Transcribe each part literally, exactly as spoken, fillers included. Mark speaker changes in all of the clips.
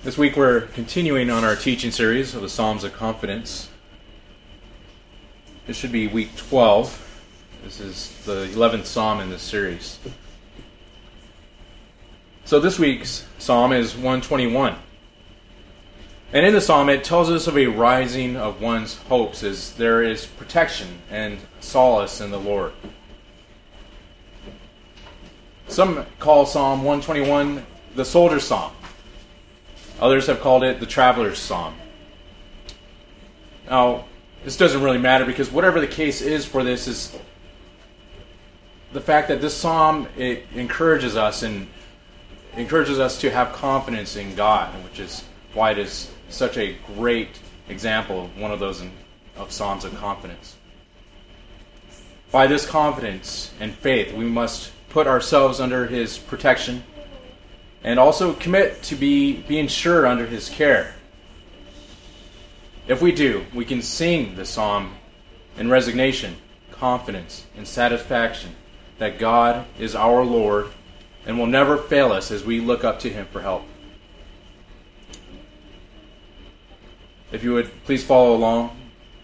Speaker 1: This week we're continuing on our teaching series of the Psalms of Confidence. This should be week twelve. This is the eleventh psalm in this series. So this week's psalm is one twenty-one. And in the psalm it tells us of a rising of one's hopes as there is protection and solace in the Lord. Some call Psalm one twenty-one the soldier's psalm. Others have called it the traveler's psalm. Now, this doesn't really matter because whatever the case is for this is the fact that this psalm, it encourages us and encourages us to have confidence in God, which is why it is such a great example of one of those in, of psalms of confidence. By this confidence and faith, we must put ourselves under His protection and also commit to be being sure under His care. If we do, we can sing the psalm in resignation, confidence, and satisfaction that God is our Lord and will never fail us as we look up to Him for help. If you would please follow along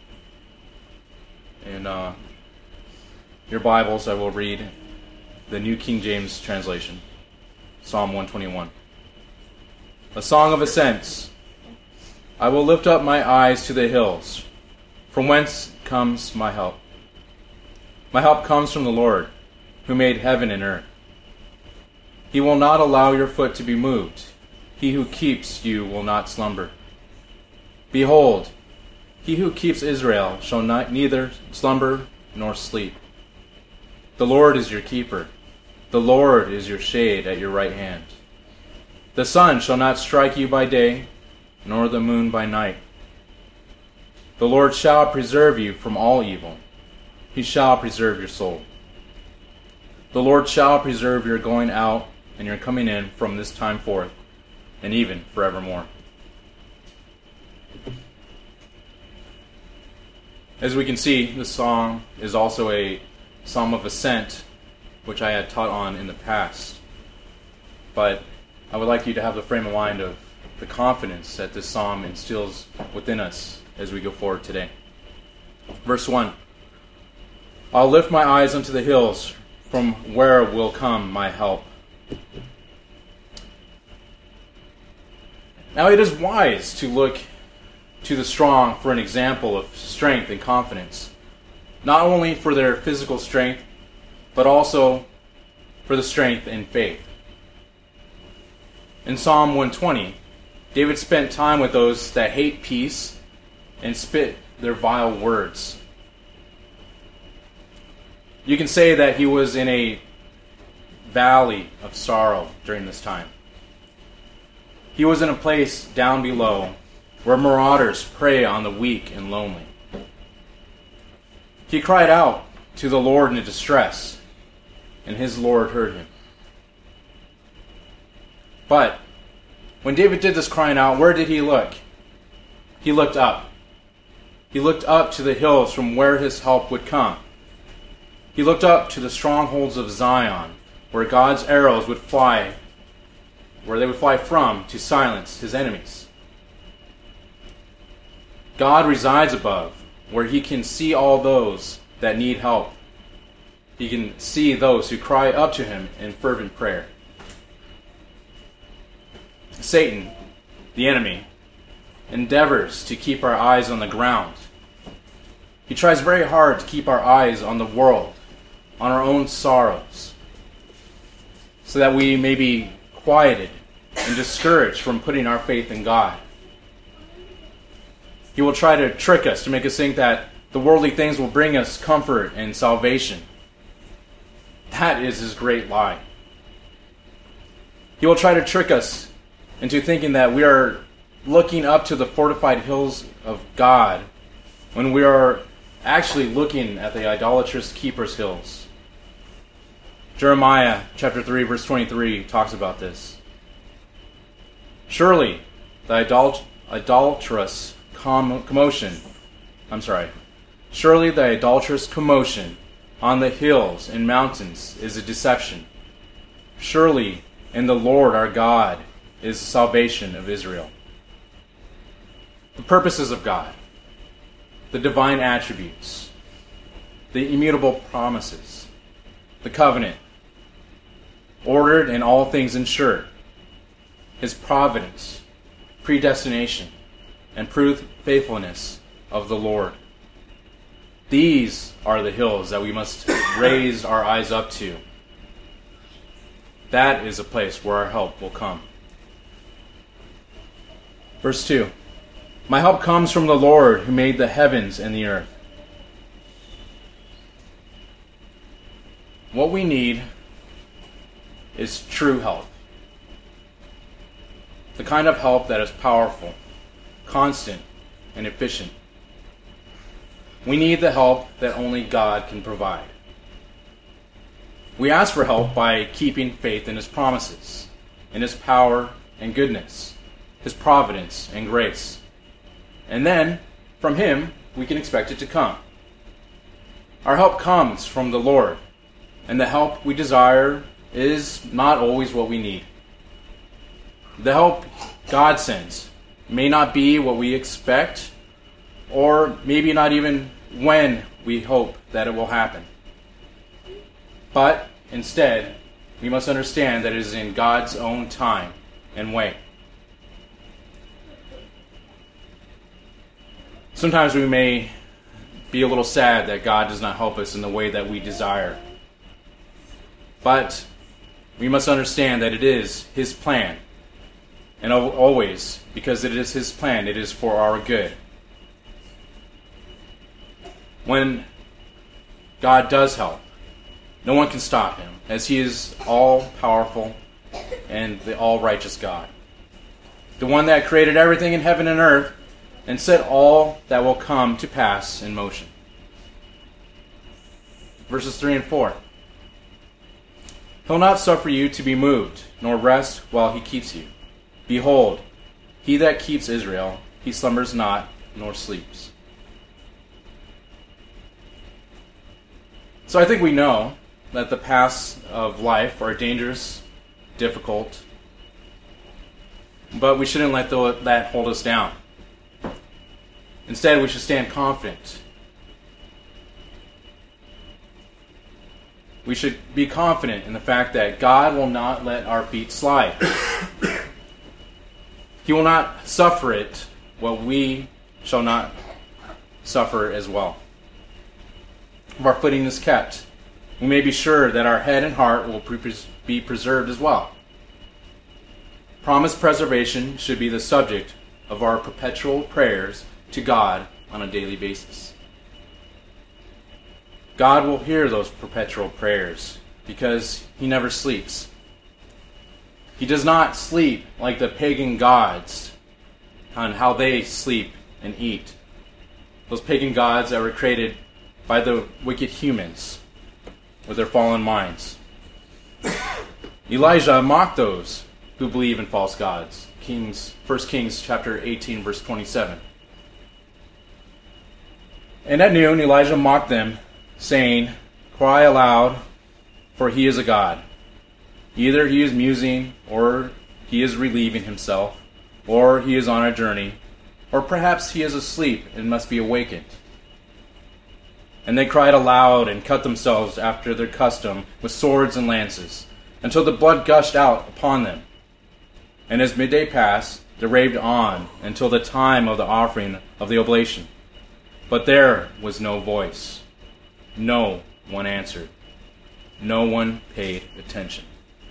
Speaker 1: in uh, your Bibles, I will read the New King James translation. Psalm one twenty-one. A song of ascents. I will lift up my eyes to the hills. From whence comes my help? My help comes from the Lord, who made heaven and earth. He will not allow your foot to be moved. He who keeps you will not slumber. Behold, he who keeps Israel shall not neither slumber nor sleep. The Lord is your keeper. The Lord is your shade at your right hand. The sun shall not strike you by day, nor the moon by night. The Lord shall preserve you from all evil. He shall preserve your soul. The Lord shall preserve your going out and your coming in from this time forth, and even forevermore. As we can see, this song is also a psalm of ascent, which I had taught on in the past. But I would like you to have the frame of mind of the confidence that this psalm instills within us as we go forward today. Verse one. I'll lift my eyes unto the hills, from where will come my help? Now it is wise to look to the strong for an example of strength and confidence, not only for their physical strength, but also for the strength in faith. In Psalm one twenty, David spent time with those that hate peace and spit their vile words. You can say that he was in a valley of sorrow during this time. He was in a place down below where marauders prey on the weak and lonely. He cried out to the Lord in distress, and his Lord heard him. But when David did this crying out, where did he look? He looked up. He looked up to the hills from where his help would come. He looked up to the strongholds of Zion, where God's arrows would fly, where they would fly from to silence his enemies. God resides above, where he can see all those that need help. He can see those who cry up to him in fervent prayer. Satan, the enemy, endeavors to keep our eyes on the ground. He tries very hard to keep our eyes on the world, on our own sorrows, so that we may be quieted and discouraged from putting our faith in God. He will try to trick us to make us think that the worldly things will bring us comfort and salvation. That is his great lie. He will try to trick us into thinking that we are looking up to the fortified hills of God when we are actually looking at the idolatrous keeper's hills. Jeremiah chapter three verse twenty-three talks about this. Surely the idol- idolatrous com- commotion, I'm sorry, surely the idolatrous commotion on the hills and mountains is a deception. Surely in the Lord our God is the salvation of Israel. The purposes of God, the divine attributes, the immutable promises, the covenant, ordered and all things ensured, his providence, predestination, and proved faithfulness of the Lord. These are the hills that we must raise our eyes up to. That is a place where our help will come. Verse two. My help comes from the Lord who made the heavens and the earth. What we need is true help. The kind of help that is powerful, constant, and efficient. We need the help that only God can provide. We ask for help by keeping faith in his promises, in his power and goodness, his providence and grace. And then, from him, we can expect it to come. Our help comes from the Lord, and the help we desire is not always what we need. The help God sends may not be what we expect, or maybe not even when we hope that it will happen. But instead, we must understand that it is in God's own time and way. Sometimes we may be a little sad that God does not help us in the way that we desire. But we must understand that it is his plan. And always, because it is his plan, it is for our good. When God does help, no one can stop him, as he is all-powerful and the all-righteous God. The one that created everything in heaven and earth and set all that will come to pass in motion. Verses three and four. He'll not suffer you to be moved, nor rest while he keeps you. Behold, he that keeps Israel, he slumbers not, nor sleeps. So I think we know that the paths of life are dangerous, difficult, but we shouldn't let that hold us down. Instead, we should stand confident. We should be confident in the fact that God will not let our feet slide. He will not suffer it, what we shall not suffer as well. If our footing is kept, we may be sure that our head and heart will be preserved as well. Promised preservation should be the subject of our perpetual prayers to God on a daily basis. God will hear those perpetual prayers because he never sleeps. He does not sleep like the pagan gods on how they sleep and eat. Those pagan gods that were created by the wicked humans with their fallen minds. Elijah mocked those who believe in false gods. Kings, First Kings chapter eighteen, verse twenty-seven. And at noon Elijah mocked them, saying, Cry aloud, for he is a god. Either he is musing, or he is relieving himself, or he is on a journey, or perhaps he is asleep and must be awakened. And they cried aloud and cut themselves after their custom with swords and lances, until the blood gushed out upon them. And as midday passed, they raved on until the time of the offering of the oblation. But there was no voice. No one answered. No one paid attention.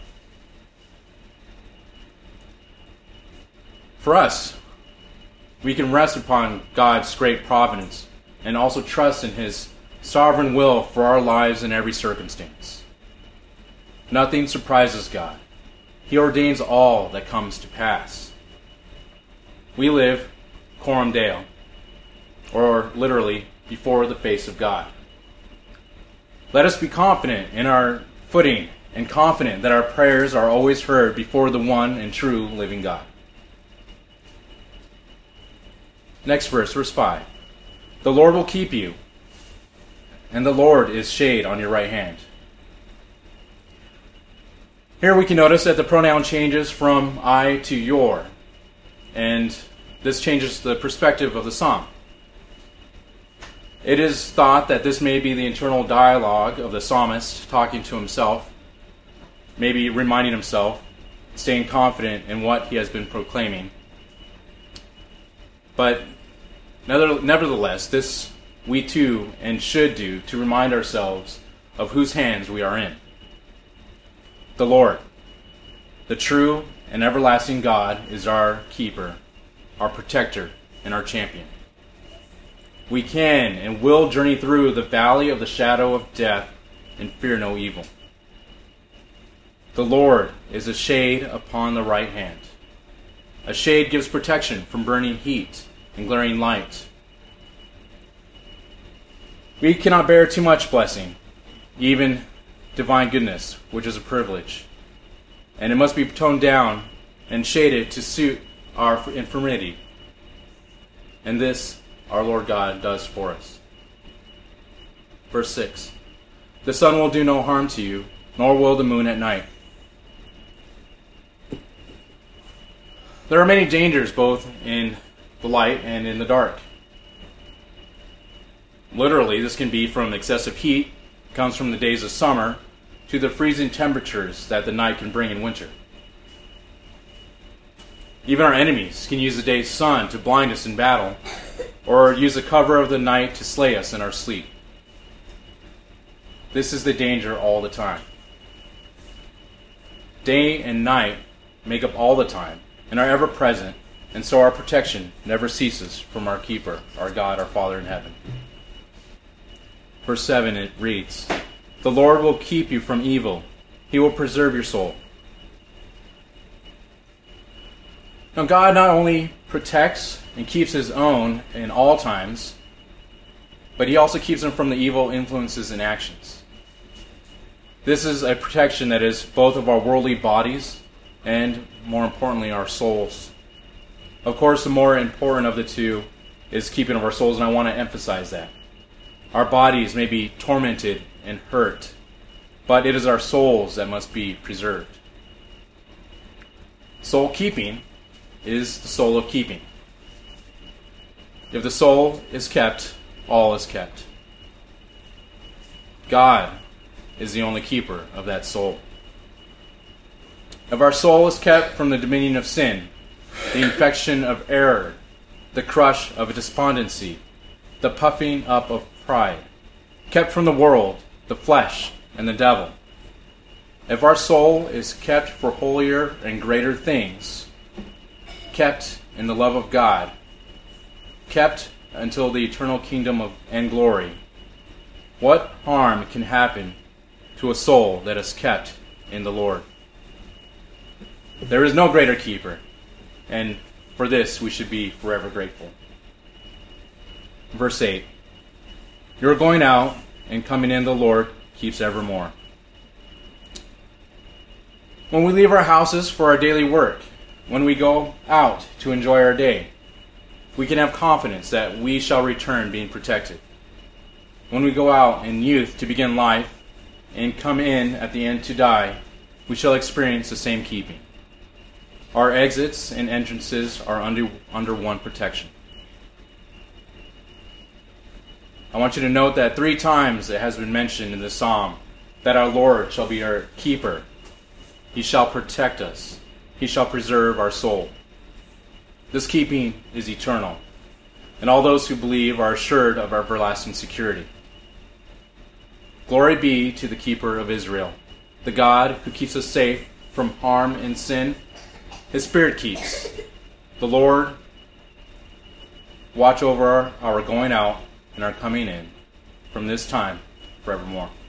Speaker 1: For us, we can rest upon God's great providence and also trust in his sovereign will for our lives in every circumstance. Nothing surprises God. He ordains all that comes to pass. We live coram Deo, or literally before the face of God. Let us be confident in our footing and confident that our prayers are always heard before the one and true living God. Next verse, verse five. The Lord will keep you, and the Lord is shade on your right hand. Here we can notice that the pronoun changes from I to your, and this changes the perspective of the psalm. It is thought that this may be the internal dialogue of the psalmist talking to himself, maybe reminding himself, staying confident in what he has been proclaiming. But nevertheless, this we too and should do to remind ourselves of whose hands we are in. The Lord, the true and everlasting God, is our keeper, our protector, and our champion. We can and will journey through the valley of the shadow of death and fear no evil. The Lord is a shade upon the right hand. A shade gives protection from burning heat and glaring light. We cannot bear too much blessing, even divine goodness, which is a privilege, and it must be toned down and shaded to suit our infirmity. And this our Lord God does for us. Verse six. The sun will do no harm to you, nor will the moon at night. There are many dangers both in the light and in the dark. Literally, this can be from excessive heat, comes from the days of summer, to the freezing temperatures that the night can bring in winter. Even our enemies can use the day's sun to blind us in battle, or use the cover of the night to slay us in our sleep. This is the danger all the time. Day and night make up all the time and are ever present, and so our protection never ceases from our keeper, our God, our Father in heaven. Verse seven, it reads, The Lord will keep you from evil. He will preserve your soul. Now, God not only protects and keeps his own in all times, but he also keeps them from the evil influences and actions. This is a protection that is both of our worldly bodies and, more importantly, our souls. Of course, the more important of the two is keeping of our souls, and I want to emphasize that. Our bodies may be tormented and hurt, but it is our souls that must be preserved. Soul keeping is the soul of keeping. If the soul is kept, all is kept. God is the only keeper of that soul. If our soul is kept from the dominion of sin, the infection of error, the crush of despondency, the puffing up of pride, kept from the world, the flesh, and the devil. If our soul is kept for holier and greater things, kept in the love of God, kept until the eternal kingdom of and glory, what harm can happen to a soul that is kept in the Lord? There is no greater keeper, and for this we should be forever grateful. Verse eight. Your going out and coming in the Lord keeps evermore. When we leave our houses for our daily work, when we go out to enjoy our day, we can have confidence that we shall return being protected. When we go out in youth to begin life and come in at the end to die, we shall experience the same keeping. Our exits and entrances are under, under one protection. I want you to note that three times it has been mentioned in the psalm that our Lord shall be our keeper. He shall protect us. He shall preserve our soul. This keeping is eternal, and all those who believe are assured of our everlasting security. Glory be to the keeper of Israel, the God who keeps us safe from harm and sin. His Spirit keeps. The Lord watch over our, our going out and our coming in from this time forevermore.